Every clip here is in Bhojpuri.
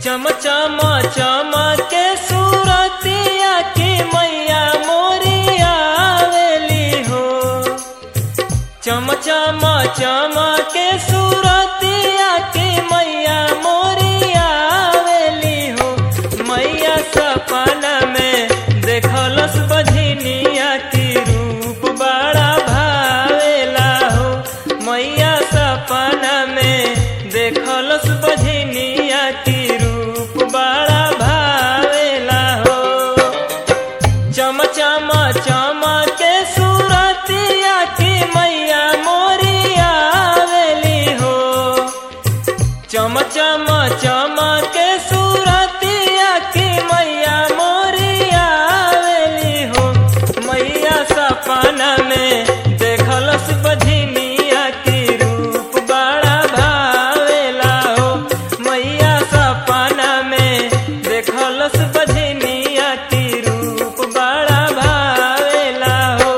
चम चम चमके सूरतिया की मैया मोरिया आवेली हो। चम चम चमके सूरतिया की मैया मोरिया आवेली हो। मैया सपना में देखलस बझनिया की रूप बड़ा भावेला हो। मैया सपना में देखलस बझनिया की रूप बड़ा भावेला हो। चम चम चमके सूरतिया की मैया मोरिया आवेली हो। चम चम चमके सूरतिया की मैया मोरिया आवेली हो। मैया सपना में देखलस बझनिया की रूप बड़ा भावेला हो। मैया सपना में देखलस बझनिया की रूप बड़ा भावेला हो।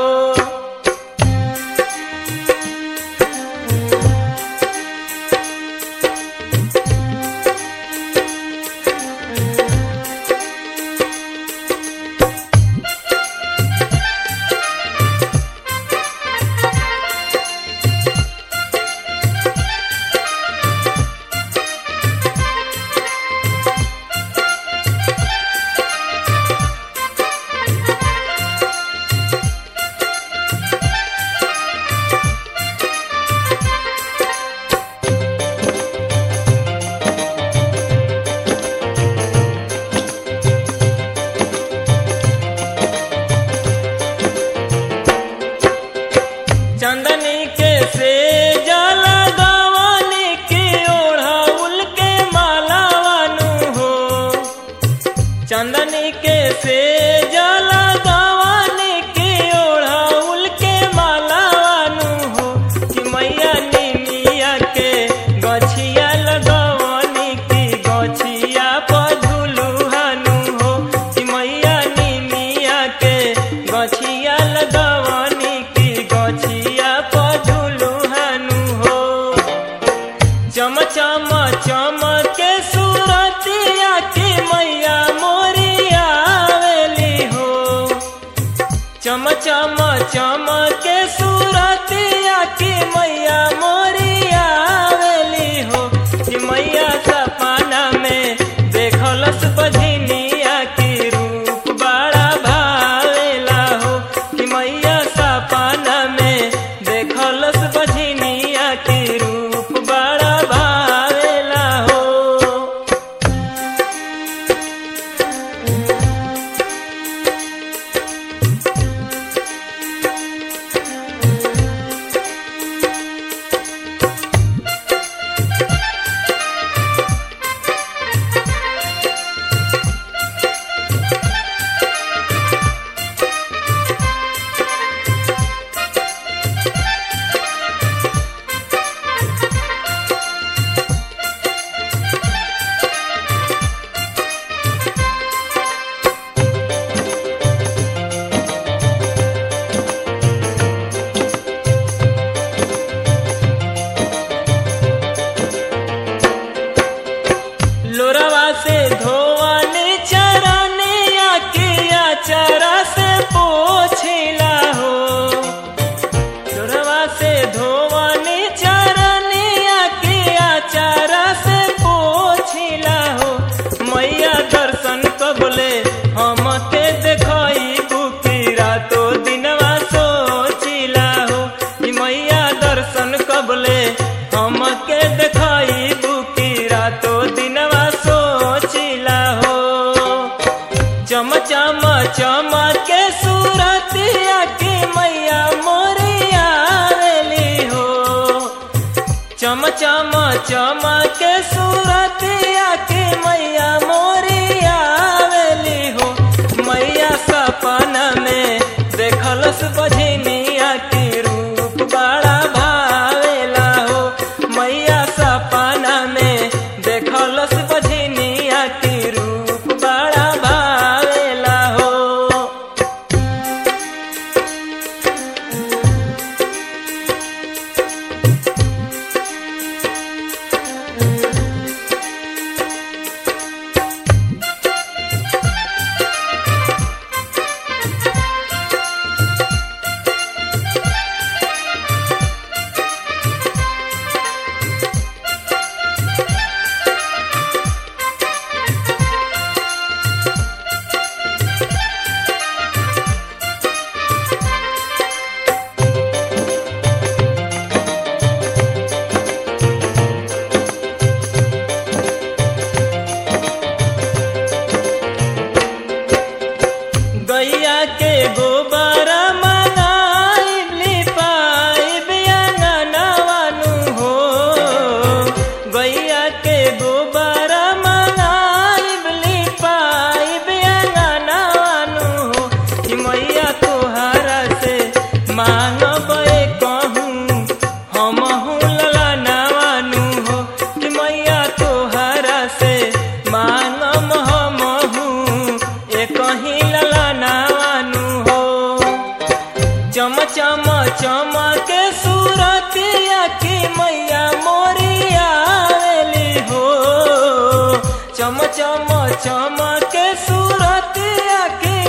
चंदनी के से जला गवानी की ओढ़ाउल के मालावानु हो। चंदनी के से जला गवानी की ओढ़ाउल के मालावानु हो। कि मैया निमिया के गछिया लगवानी की गछिया पझुलुहानु हो। कि मैया निमिया के गछिया लगवानी की गछिया पझुलुहानु हो। चम चम चमके सूरतिया की मैया मोरिया आवेली हो। चम चम चमके सूरतिया की मैया मोरिया आवेली हो। कि मैया सपना में देखलस बझनिया की रूप बड़ा भावेला हो। कि मैया सपना में देखलस बझनिया की रूप बड़ा भावेला हो। लोरवा से धोवानी चरनिया की आचरा से पोछिला हो। लोरवा से धोवानी चरनिया की आचरा से पोछिला हो। मैया दर्शन कबले हमके देखई बुकी रातो दिनवा सोचिला हो। कि मैया दर्शन कबले हमके देखई बुकी रातो दिनवा सोचिला हो। चम चम चमके सूरतिया की मैया मोरिया आवेली हो। चम चम चमके सूरतिया की मैया मोरिया आवेली हो। मैया सपना में देखलस बझनिया की रूप बड़ा भावेला हो। मैया सपना में देखलस बझनिया की रूप बड़ा भावेला हो। से गोबर मंगाइब लिपाइब अंगनवानु हो कि मैया तोहरा से मांगब कहूँ हमहू ललनवानु हो कि मैया तोहरा से मांगब हमहू एकही ललनवानु हो। चम चम चमके सूरतिया की मैया मोरी आवेली हो। चम चम चमके सूरतिया की